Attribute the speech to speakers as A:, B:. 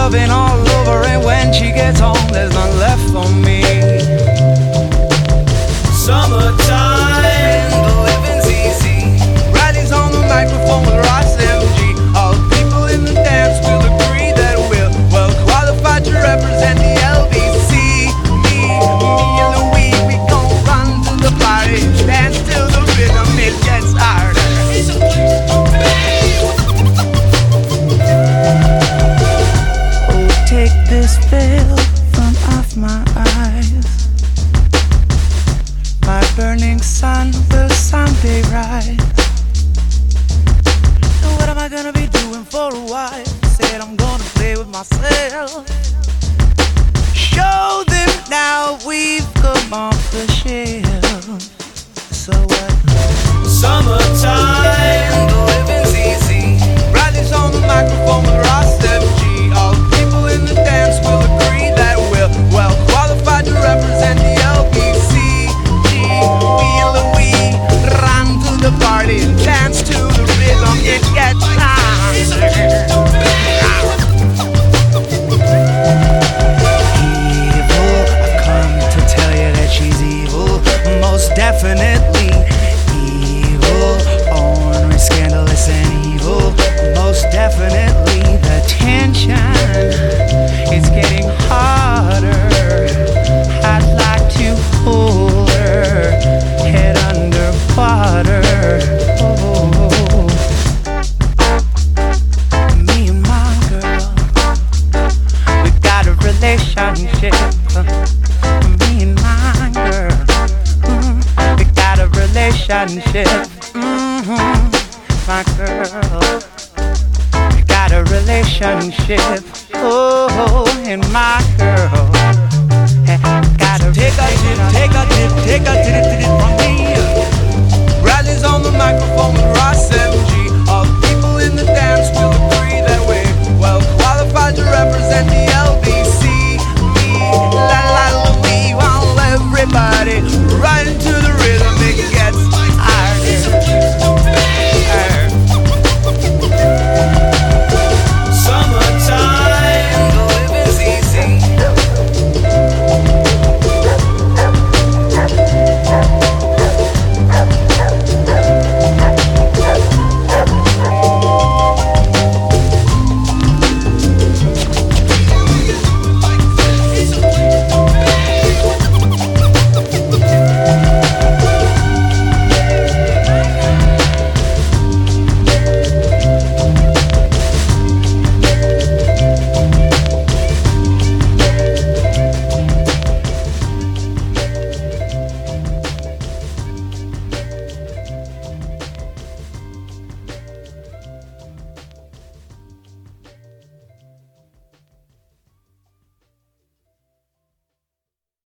A: loving all over, and when she gets home, there's none left for me. Summertime, the living's easy. Riley's on the microphone with Ross MG. All the people in the dance will agree that we're well qualified to represent the LBC. Me and Louis, we gon' run to the party, dance till the rhythm it gets harder. It's a place to be. Oh, take this veil from off my eyes. My burning sun will someday rise. So what am I gonna be doing for a while? Said I'm gonna play with myself. Show them now we've come off the shelf. So what? Summertime, the living's easy. Riley's on the microphone with Ross FG. All the people in the dance will agree that we're well qualified to represent the LBC. Me and Louis run to the party and dance to the rhythm. It gets harder. Evil, I've come to tell you that she's evil. Most definitely evil. Ornery, scandalous, and evil. Most definitely the tension is getting harder. I'd like to hold her head underwater. Oh, me and my girl, we got a relationship. Me and my girl, we got a relationship. My girl, we got a relationship. Oh, and my girl. Take a dip, take a dip, take a dip,